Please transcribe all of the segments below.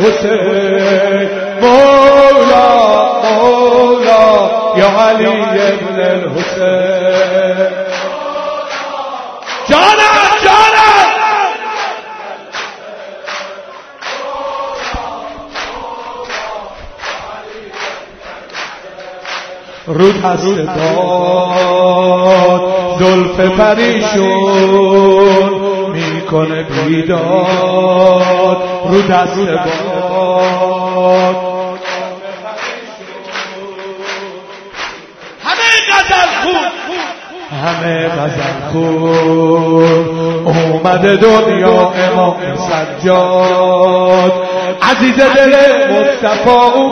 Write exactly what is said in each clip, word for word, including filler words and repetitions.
الحسین مولا مولا یا علی ابن الحسین جانم جانم رو دست داد زلف پریشون میکنه بیداد رو دست داد همه غزل خون همه غزل خون اومده دنیا امام سجاد عزیز دل مصطفی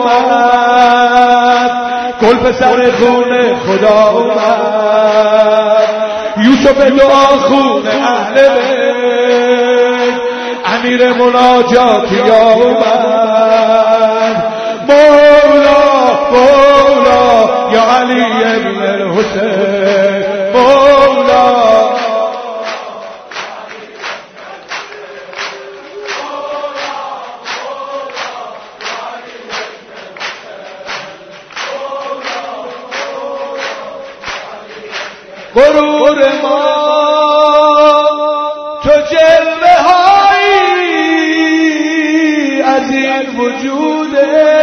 اومد گل به سر خون خدا اومد یوسف دعا خون اهل بیت امیر مناجاتیا اومد مولا مولا یا علی ابن الحسین مولا غرور ما تو جلوه هایی از این وجوده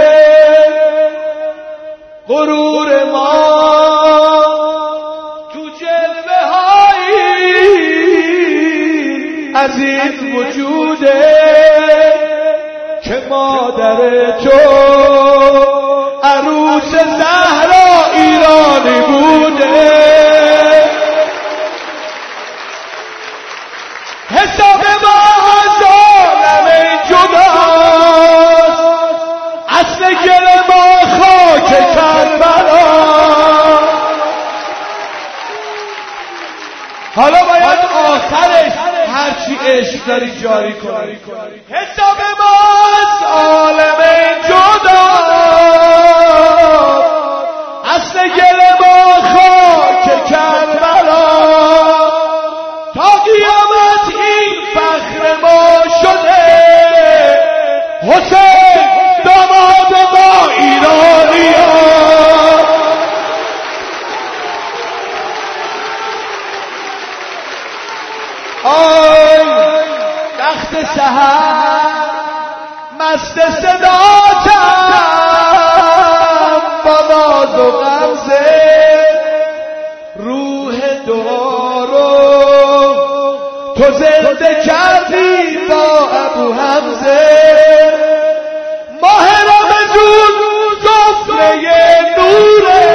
غرور ما تو جلوه هایی از این وجوده که مادر تو عروس زهرا ایرانی بوده حساب ما ظالم جداست اصل گل ما خاک کربلا حالا باید آخرش هرچی عشق داری جاری کنی حساب ما ظالم جداست اصل گل ما خاک کربلا تا قیامت این فخر ما شده حسین داماد ما ایرانیان آی وقت سحر مست صداتم با ناز و غمزه روح دعا رو تو زنده کردی با ابو حمزه ماه رمضان سفره نوره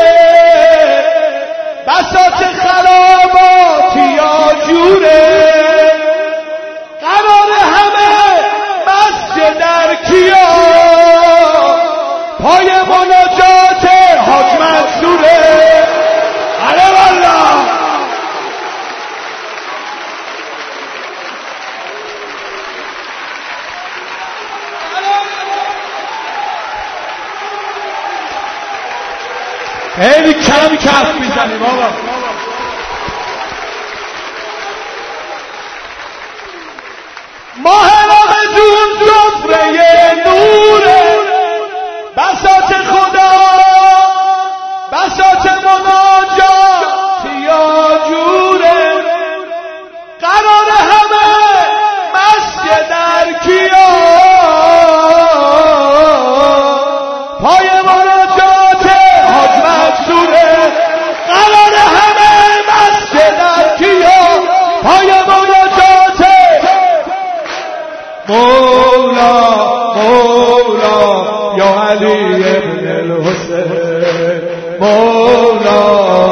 بساط خراباتی یا جوره قرار همه مسجد در کیا پای مناجات حاج منصوره علی والله خیلی کم کف میزنیم آقا ماه رمضان سفره نوره بساط خدا بساط مناجات یا جوره قرار همه مسجد در کیا پای مناجات حاج منصوره قرار همه مسجد در کیا پای مناجات مولا مولا یا علی ابن الحسین مولا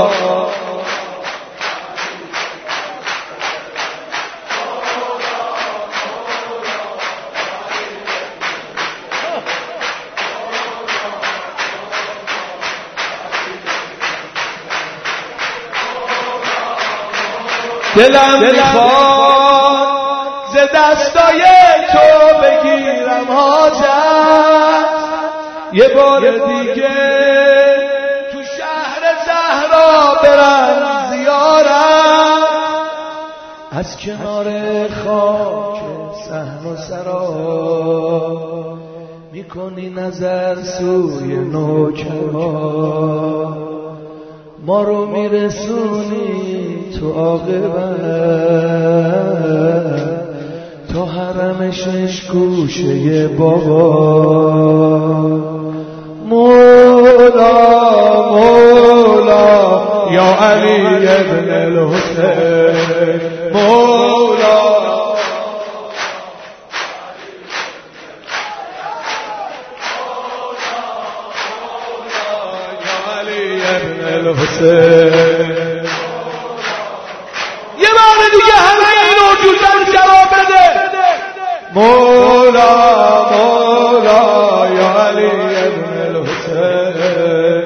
دلم میخواد ز دستای تو بگیرم حاجت یه بار دیگه تو شهر زهرا برم زیارت از کنار خاک صحرا سرا میکنی نظر سوی نوکرها، ما رو میرسونی تو عاقبت، تو حرم شش گوشه بابا. مولا مولا یا علی ابن الحسین، مولا یا علی ابن الحسین. یه بار دیگه همه اینو جوزن جواب بده. مولا مولا یا علی ابن الحسین.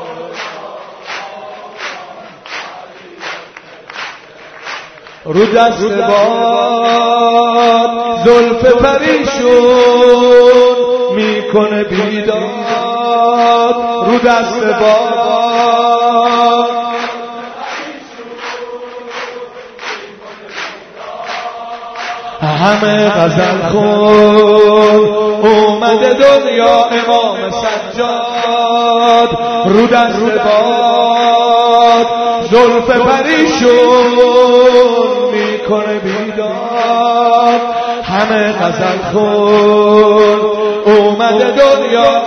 رو دست باد زلف پریشون میکنه بیداد، رو دست باد همه غزل خون اومده دنیا امام سجاد، رو دست باد زلف پریشون میکنه بیداد، همه غزل خون اومده دنیا.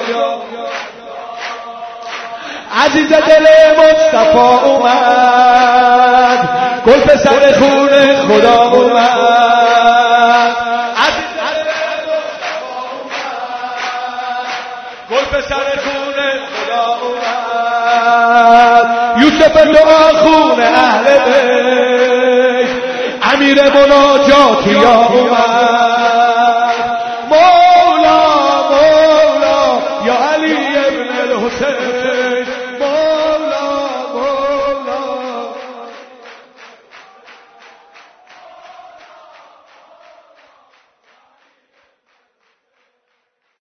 عزیز دل مصطفی اومد، گل به سر خون خدا اومد، عزیز دل مصطفی اومد، گل به سر خون خدا اومد. یوسف دعا خون اهل بیت، امیر مناجاتیا اومد. مولا مولا یا علی ابن الحسین،